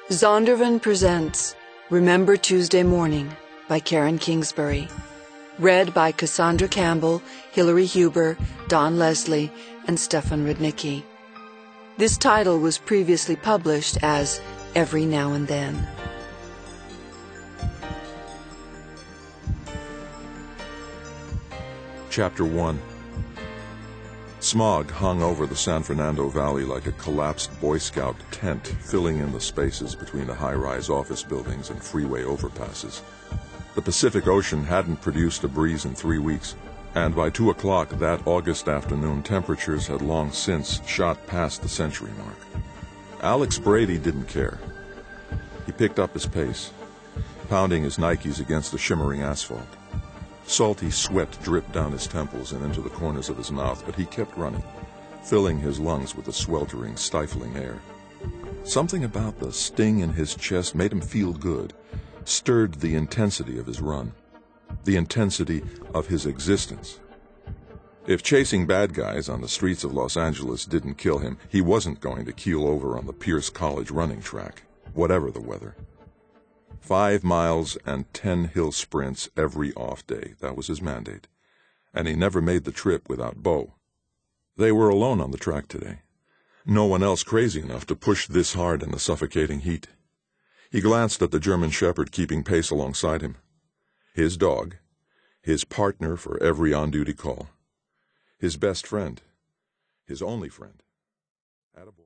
Zondervan presents Remember Tuesday Morning by Karen Kingsbury. Read by Cassandra Campbell, Hilary Huber, Don Leslie, and Stefan Rudnicki. This title was previously published as Every Now and Then. Chapter 1. Smog hung over the San Fernando Valley like a collapsed Boy Scout tent, filling in the spaces between the high-rise office buildings and freeway overpasses. The Pacific Ocean hadn't produced a breeze in 3 weeks, and by 2 o'clock that August afternoon, temperatures had long since shot past the century mark. Alex Brady didn't care. He picked up his pace, pounding his Nikes against the shimmering asphalt. Salty sweat dripped down his temples and into the corners of his mouth, but he kept running, filling his lungs with the sweltering, stifling air. Something about the sting in his chest made him feel good, stirred the intensity of his run, the intensity of his existence. If chasing bad guys on the streets of Los Angeles didn't kill him, he wasn't going to keel over on the Pierce College running track, whatever the weather. 5 miles and 10 hill sprints every off day. That was his mandate. And he never made the trip without Bo. They were alone on the track today. No one else crazy enough to push this hard in the suffocating heat. He glanced at the German Shepherd keeping pace alongside him. His dog. His partner for every on-duty call. His best friend. His only friend. Attaboy.